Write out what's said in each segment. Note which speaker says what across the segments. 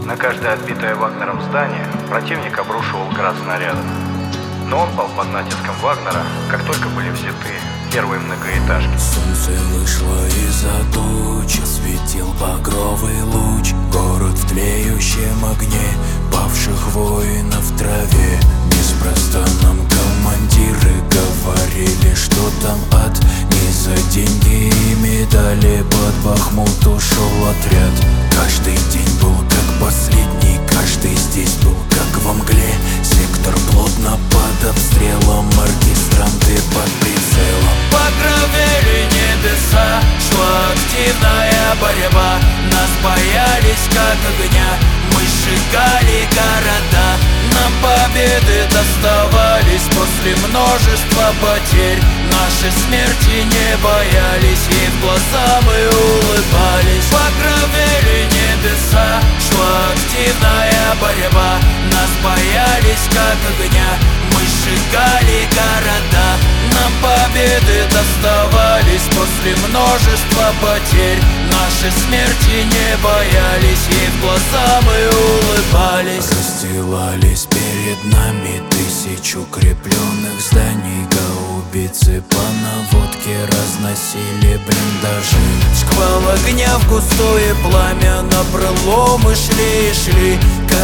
Speaker 1: На каждое отбитое Вагнером здание противник обрушивал град снарядов. Но он пал под натиском Вагнера, как только были взяты первые многоэтажки.
Speaker 2: Солнце вышло из-за туч, осветил багровый луч. Город в тлеющем огне павших воинов в траве. Неспроста нам командиры говорили, что там ад. Не за деньги и медали под Бахмут ушел отряд. Каждый день был как последний, каждый здесь был как во мгле. Сектор плотно под обстрелом, оркестранты под прицелом. Багровели небеса, шла активная борьба. Нас боялись как огня, мы сжигали города. Нам победы доставались после множества потерь. Наши смерти не боялись, и в глаза мы улыбались. Багровели небеса, шла активная борьба. Нас боялись как огня, мы сжигали города. Нам победы доставались после множества потерь. Наши смерти не боялись, и в глаза мы улыбались. Расстилались перед нами тысячи укрепленных зданий. Гаубицы по наводке разносили блиндажи. Шквал огня в густое пламя, напролом мы шли и шли,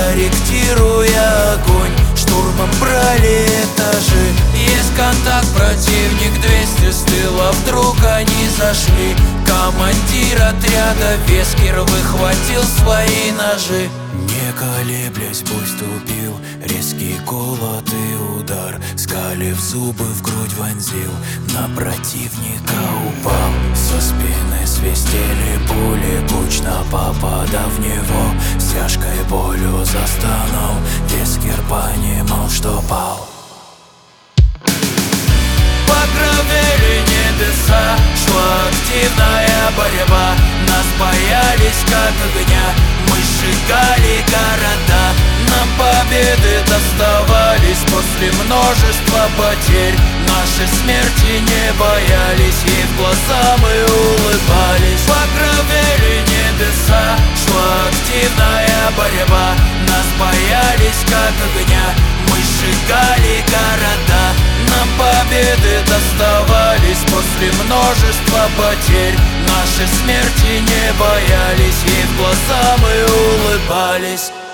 Speaker 2: корректируя огонь. Штурмом брали этажи. Есть контакт, противник 200 с тыла, вдруг они зашли. Командир отряда Вескер выхватил свои ножи. Не колеблясь, бой вступил, резкий колот и удар. Скалив зубы, в грудь вонзил, на противника упал. Со спины свистели пули, кучно попадав в него. С тяжкой болью застонал, Вескер понимал, что пал. Багровели небеса, шла активная борьба. Нас боялись как огня, мы сжигали города. Нам победы доставались после множества потерь. Наши смерти не боялись, и в глаза мы улыбались. Багровели небеса, шла активная борьба. Нас боялись как огня, мы сжигали города. Нам победы доставались после множества потерь. Наши смерти не боялись, и в глаза мы улыбались.